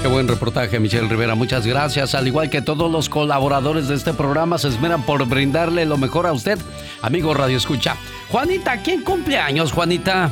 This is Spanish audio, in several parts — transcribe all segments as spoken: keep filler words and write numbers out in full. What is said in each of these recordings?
Qué buen reportaje, Michelle Rivera. Muchas gracias. Al igual que todos los colaboradores de este programa, se esmeran por brindarle lo mejor a usted, amigo Radio Escucha. Juanita, ¿quién cumple años, Juanita?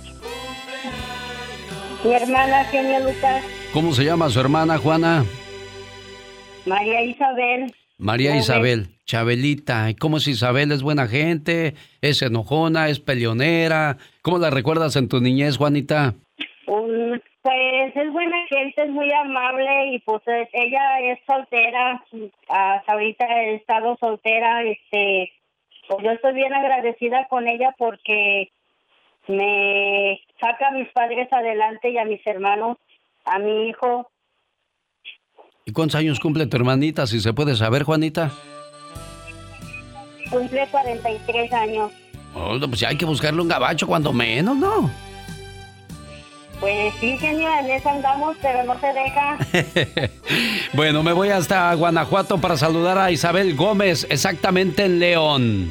Mi hermana, genio Lucas. ¿Cómo se llama su hermana, Juana? María Isabel. María Chávez. Isabel, Chabelita. ¿Y cómo es Isabel? ¿Es buena gente? ¿Es enojona? ¿Es peleonera? ¿Cómo la recuerdas en tu niñez, Juanita? Um, pues es buena gente, es muy amable y pues es- ella es soltera. Hasta ahorita he estado soltera. Este, pues yo estoy bien agradecida con ella porque me saca a mis padres adelante y a mis hermanos, a mi hijo. ¿Y cuántos años cumple tu hermanita, si se puede saber, Juanita? Cumple cuarenta y tres años. Oh, pues ya hay que buscarle un gabacho cuando menos, ¿no? Pues sí, genio, en eso andamos, pero no se deja. Bueno, me voy hasta Guanajuato para saludar a Isabel Gómez, exactamente en León.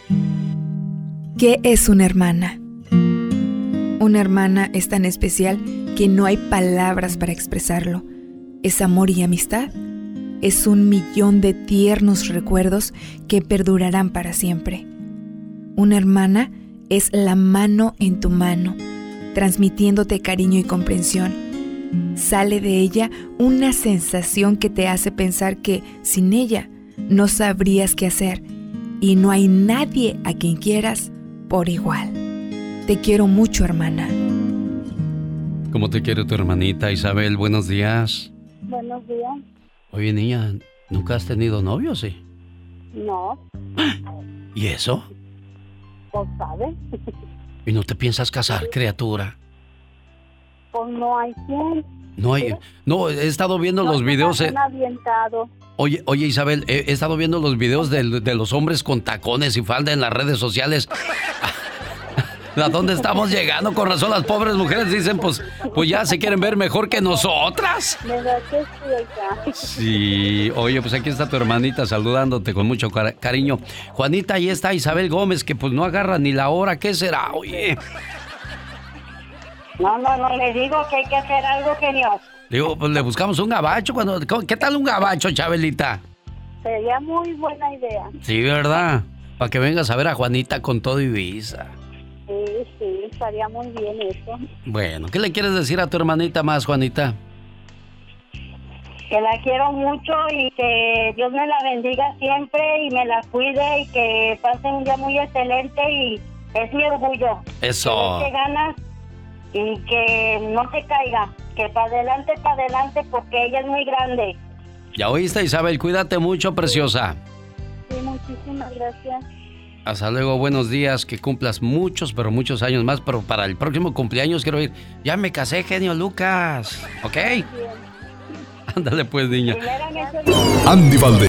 ¿Qué es una hermana? Una hermana es tan especial que no hay palabras para expresarlo. Es amor y amistad. Es un millón de tiernos recuerdos que perdurarán para siempre. Una hermana es la mano en tu mano, transmitiéndote cariño y comprensión. Sale de ella una sensación que te hace pensar que sin ella no sabrías qué hacer y no hay nadie a quien quieras por igual. Te quiero mucho, hermana. ¿Cómo te quiere tu hermanita, Isabel? Buenos días. Buenos días. Oye, niña, ¿nunca has tenido novio, sí? No, ¿Y eso? pues sabe. ¿Y no te piensas casar, criatura? Pues no hay quien. No hay... No, he estado viendo los videos... eh, avientado. Oye, oye, Isabel, he, he estado viendo los videos de, de los hombres con tacones y falda en las redes sociales. ¿A dónde estamos llegando? Con razón las pobres mujeres dicen, pues, pues ya se quieren ver mejor que nosotras. ¿Verdad que sí, oiga? Sí, oye, pues aquí está tu hermanita saludándote con mucho car- cariño. Juanita, ahí está Isabel Gómez, que pues no agarra ni la hora. ¿Qué será? Oye, No, no, no, le digo que hay que hacer algo, genio. digo, pues le buscamos un gabacho. Cuando, ¿qué tal un gabacho, Chabelita? Sería muy buena idea. Sí, ¿verdad? Para que vengas a ver a Juanita con todo y visa. Sí, sí, estaría muy bien eso. Bueno, ¿qué le quieres decir a tu hermanita más, Juanita? Que la quiero mucho y que Dios me la bendiga siempre y me la cuide y que pase un día muy excelente y es mi orgullo. Eso. Que le eche ganas y que no se caiga, que para adelante, para adelante porque ella es muy grande. Ya oíste, Isabel, cuídate mucho, preciosa. Sí, muchísimas gracias. Hasta luego, buenos días, que cumplas muchos, pero muchos años más, pero para el próximo cumpleaños quiero ir. Ya me casé, genio Lucas, ¿ok? Ándale pues, niña. Primeramente, Andy Valdés.